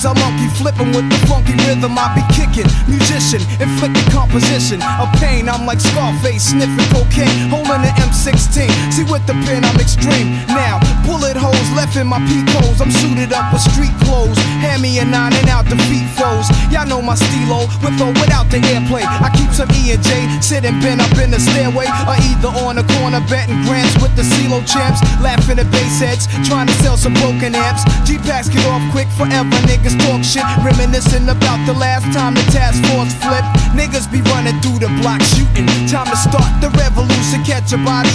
I monkey flipping with the funky rhythm I be kicking. Musician, inflicting composition of pain. I'm like Scarface, sniffing cocaine, holding an M16. See with the pen I'm extreme. Now, bullet holes left in my peak holes. I'm suited up with street clothes. Hand me a 9 and out the feet foes. Y'all know my stilo, with or without the airplay. I keep some E and J, sitting bent up in the stairway, or either on the corner betting grants with the CeeLo champs. Laughing at bass heads, trying to sell some broken amps. G-packs get off quick forever, niggas talk shit. Reminiscing about the last time the task force flipped. Niggas be running through the block shooting. Time to start the revolution, catch a body